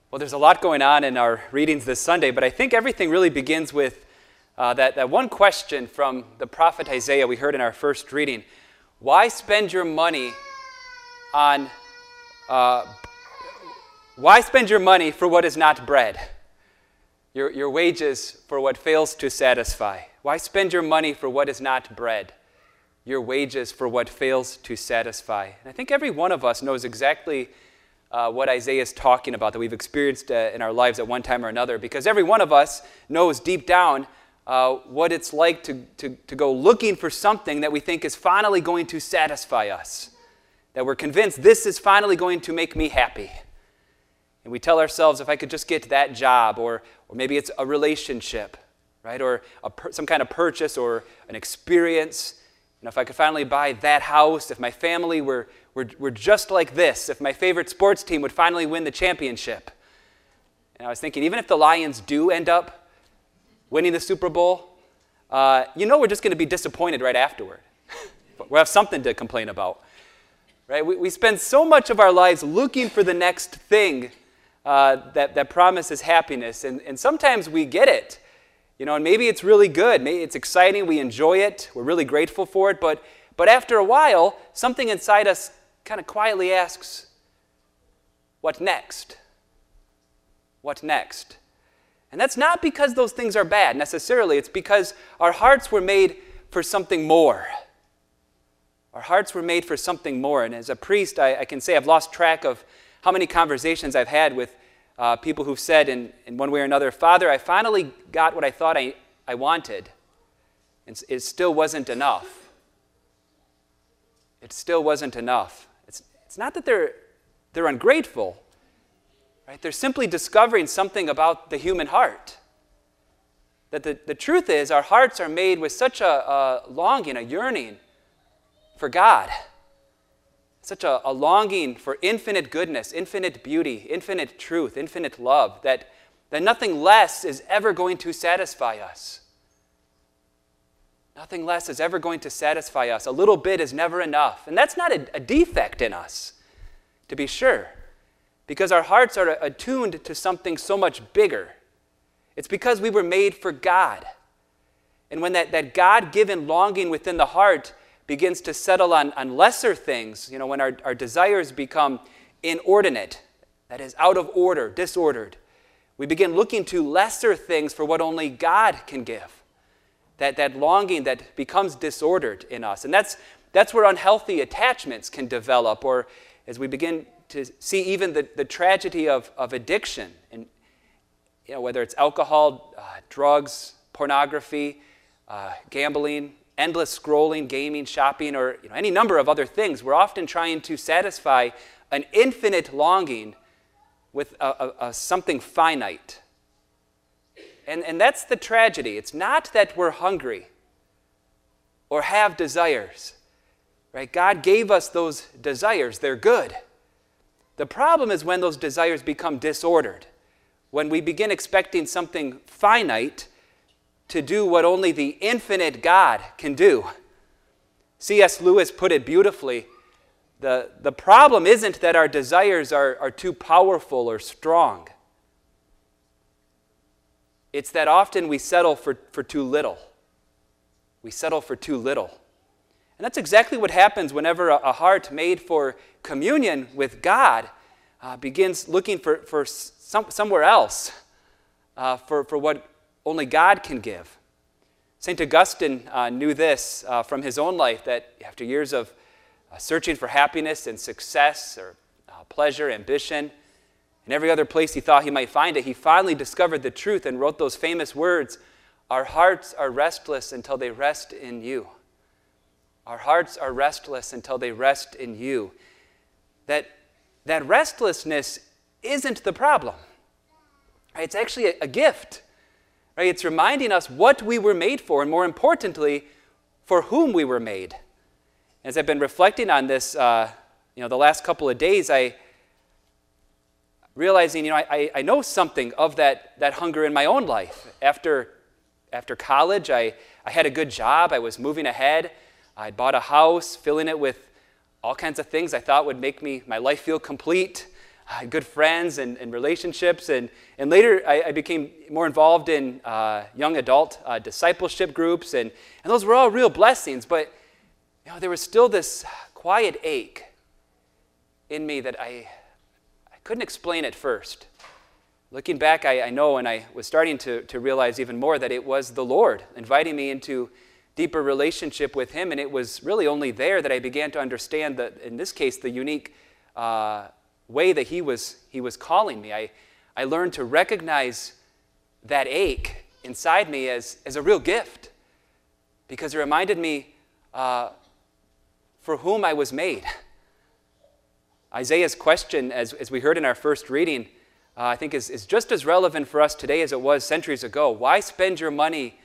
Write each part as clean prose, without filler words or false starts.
Well, there's a lot going on in our readings this Sunday, but I think everything really begins with that one question from the prophet Isaiah we heard in our first reading. Why spend your money on, why spend your money for what is not bread? Your wages for what fails to satisfy. Why spend your money for what is not bread? Your wages for what fails to satisfy. And I think every one of us knows exactly what Isaiah is talking about, that we've experienced in our lives at one time or another, because every one of us knows deep down what it's like to go looking for something that we think is finally going to satisfy us, that we're convinced this is finally going to make me happy. And we tell ourselves, if I could just get that job, or maybe it's a relationship, right, or some kind of purchase or an experience, if I could finally buy that house, if my family were just like this, if my favorite sports team would finally win the championship. And I was thinking, even if the Lions do end up winning the Super Bowl, we're just going to be disappointed right afterward. We'll have something to complain about. Right? We spend so much of our lives looking for the next thing that promises happiness, and sometimes we get it. And maybe it's really good. Maybe it's exciting. We enjoy it. We're really grateful for it. But after a while, something inside us kind of quietly asks, what next? What next? And that's not because those things are bad necessarily. It's because our hearts were made for something more. Our hearts were made for something more. And as a priest, I can say I've lost track of how many conversations I've had with people who've said in one way or another, Father, I finally got what I thought I wanted, and it still wasn't enough. It still wasn't enough. It's not that they're ungrateful, right? They're simply discovering something about the human heart. That the truth is, our hearts are made with such a longing, a yearning for God. Such a longing for infinite goodness, infinite beauty, infinite truth, infinite love, that nothing less is ever going to satisfy us. Nothing less is ever going to satisfy us. A little bit is never enough. And that's not a defect in us, to be sure, because our hearts are attuned to something so much bigger. It's because we were made for God. And when that God-given longing within the heart begins to settle on lesser things, when our desires become inordinate, that is, out of order, disordered, we begin looking to lesser things for what only God can give. That longing that becomes disordered in us. And that's where unhealthy attachments can develop, or as we begin to see even the tragedy of addiction, and whether it's alcohol, drugs, pornography, gambling, endless scrolling, gaming, shopping, or any number of other things. We're often trying to satisfy an infinite longing with something finite. And that's the tragedy. It's not that we're hungry or have desires. Right? God gave us those desires. They're good. The problem is when those desires become disordered, when we begin expecting something finite to do what only the infinite God can do. C.S. Lewis put it beautifully. The problem isn't that our desires are too powerful or strong. It's that often we settle for too little. We settle for too little. And that's exactly what happens whenever a heart made for communion with God begins looking for somewhere else, for what only God can give. St. Augustine knew this from his own life, that after years of searching for happiness and success or pleasure, ambition, and every other place he thought he might find it, he finally discovered the truth and wrote those famous words, "Our hearts are restless until they rest in you." Our hearts are restless until they rest in you. That restlessness isn't the problem. Right? It's actually a gift. Right? It's reminding us what we were made for, and more importantly, for whom we were made. As I've been reflecting on this, the last couple of days, realizing, I know something of that hunger in my own life. After college, I had a good job. I was moving ahead. I bought a house, filling it with all kinds of things I thought would make my life feel complete. good friends and relationships. And later I became more involved in young adult discipleship groups. And those were all real blessings. But there was still this quiet ache in me that I couldn't explain at first. Looking back, I know, and I was starting to realize even more that it was the Lord inviting me into deeper relationship with Him, and it was really only there that I began to understand that, in this case, the unique way that He was calling me. I learned to recognize that ache inside me as a real gift, because it reminded me for whom I was made. Isaiah's question, as we heard in our first reading, I think is just as relevant for us today as it was centuries ago. Why spend your money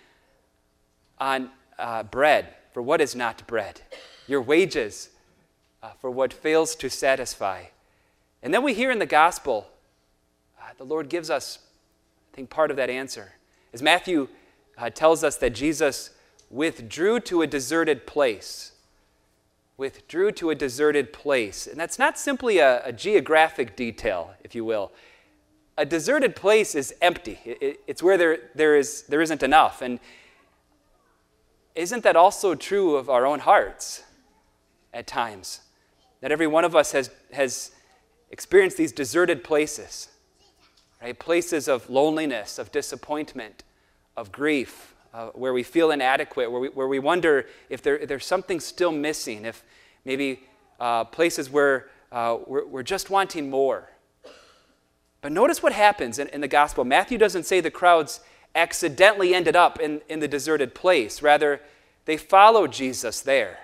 on bread for what is not bread? Your wages for what fails to satisfy. And then we hear in the gospel, the Lord gives us, I think, part of that answer. As Matthew tells us that Jesus withdrew to a deserted place. Withdrew to a deserted place. And that's not simply a geographic detail, if you will. A deserted place is empty. It's where there isn't enough. And isn't that also true of our own hearts at times? That every one of us has experienced these deserted places, right? Places of loneliness, of disappointment, of grief, where we feel inadequate, where we wonder if there's something still missing, if maybe places where we're just wanting more. But notice what happens in the gospel. Matthew doesn't say the crowds accidentally ended up in the deserted place. Rather, they followed Jesus there.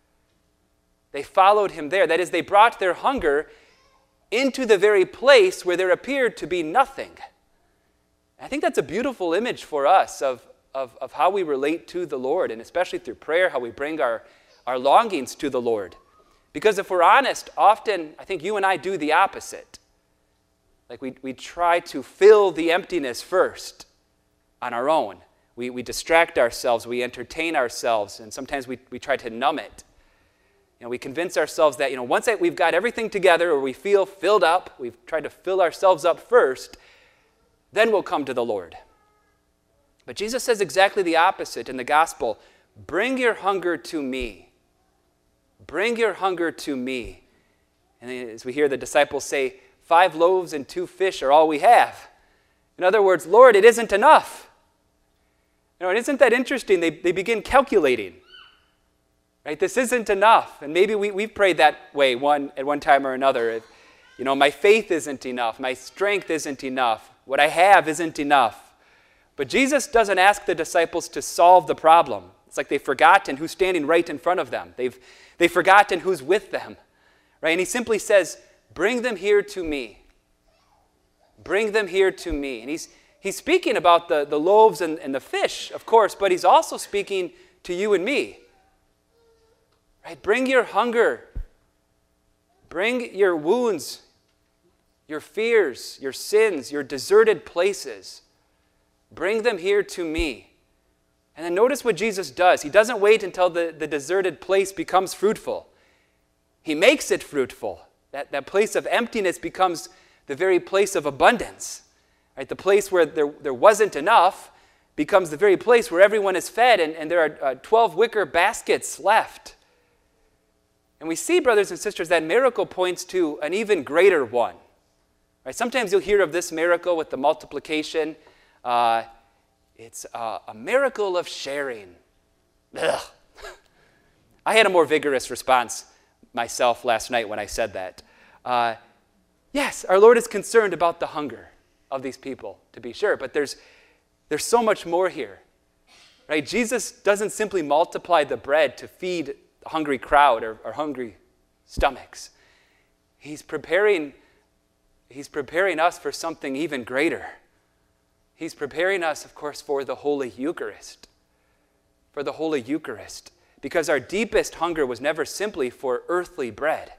They followed Him there. That is, they brought their hunger into the very place where there appeared to be nothing. I think that's a beautiful image for us of how we relate to the Lord, and especially through prayer, how we bring our longings to the Lord. Because if we're honest, often I think you and I do the opposite. Like we try to fill the emptiness first on our own. We distract ourselves, we entertain ourselves, and sometimes we try to numb it. We convince ourselves that once we've got everything together or we feel filled up, we've tried to fill ourselves up first, then we'll come to the Lord. But Jesus says exactly the opposite in the gospel. Bring your hunger to me. Bring your hunger to me. And as we hear the disciples say, 5 loaves and 2 fish are all we have. In other words, Lord, it isn't enough. And isn't that interesting? They begin calculating. Right? This isn't enough. And maybe we've prayed that way at one time or another. My faith isn't enough. My strength isn't enough. What I have isn't enough. But Jesus doesn't ask the disciples to solve the problem. It's like they've forgotten who's standing right in front of them. They've forgotten who's with them. Right? And He simply says, bring them here to me. Bring them here to me. And He's speaking about the loaves and the fish, of course, but He's also speaking to you and me. Right? Bring your hunger. Bring your wounds, your fears, your sins, your deserted places. Bring them here to me. And then notice what Jesus does. He doesn't wait until the deserted place becomes fruitful. He makes it fruitful. That place of emptiness becomes the very place of abundance. Right? The place where there wasn't enough becomes the very place where everyone is fed, and there are 12 wicker baskets left. And we see, brothers and sisters, that miracle points to an even greater one. Right? Sometimes you'll hear of this miracle with the multiplication. It's a miracle of sharing. Ugh. I had a more vigorous response myself last night when I said that. Yes, our Lord is concerned about the hunger of these people, to be sure, but there's so much more here. Right? Jesus doesn't simply multiply the bread to feed a hungry crowd or hungry stomachs. He's preparing us for something even greater. He's preparing us, of course, for the Holy Eucharist. For the Holy Eucharist. Because our deepest hunger was never simply for earthly bread.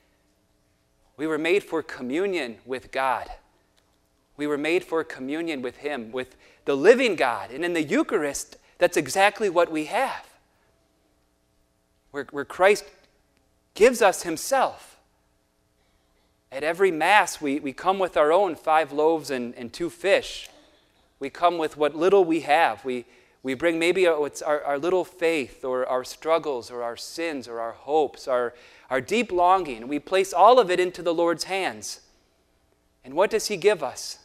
We were made for communion with God. We were made for communion with Him, with the living God. And in the Eucharist, that's exactly what we have. Where Christ gives us Himself. At every Mass, we come with our own 5 loaves and 2 fish. We come with what little we have. We bring maybe it's our little faith or our struggles or our sins or our hopes, our deep longing. We place all of it into the Lord's hands. And what does He give us?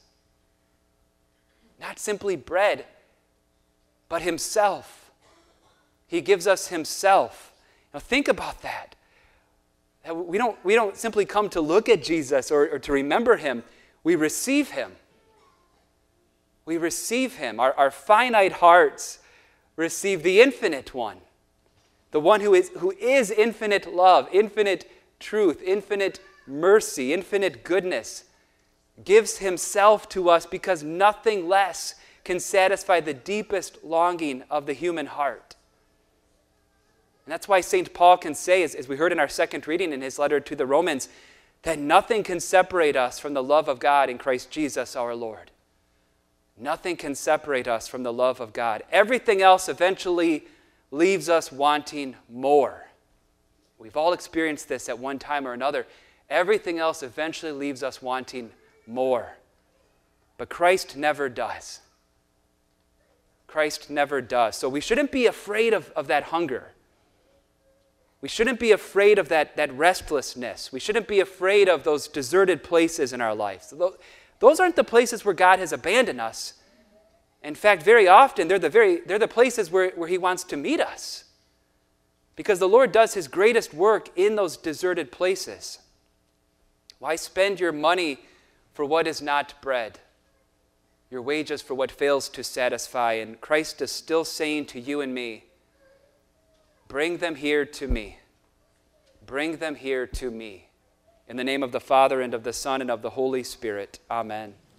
Not simply bread, but Himself. He gives us Himself. Now think about that. We don't simply come to look at Jesus or to remember Him. We receive Him. We receive Him. Our finite hearts receive the infinite one. The one who is infinite love, infinite truth, infinite mercy, infinite goodness, gives Himself to us because nothing less can satisfy the deepest longing of the human heart. And that's why St. Paul can say, as we heard in our second reading in his letter to the Romans, that nothing can separate us from the love of God in Christ Jesus our Lord. Nothing can separate us from the love of God. Everything else eventually leaves us wanting more. We've all experienced this at one time or another. Everything else eventually leaves us wanting more. But Christ never does. Christ never does. So we shouldn't be afraid of that hunger. We shouldn't be afraid of that restlessness. We shouldn't be afraid of those deserted places in our lives. Those aren't the places where God has abandoned us. In fact, very often, they're the places where He wants to meet us. Because the Lord does His greatest work in those deserted places. Why spend your money for what is not bread? Your wages for what fails to satisfy. And Christ is still saying to you and me, bring them here to me. Bring them here to me. In the name of the Father, and of the Son, and of the Holy Spirit. Amen.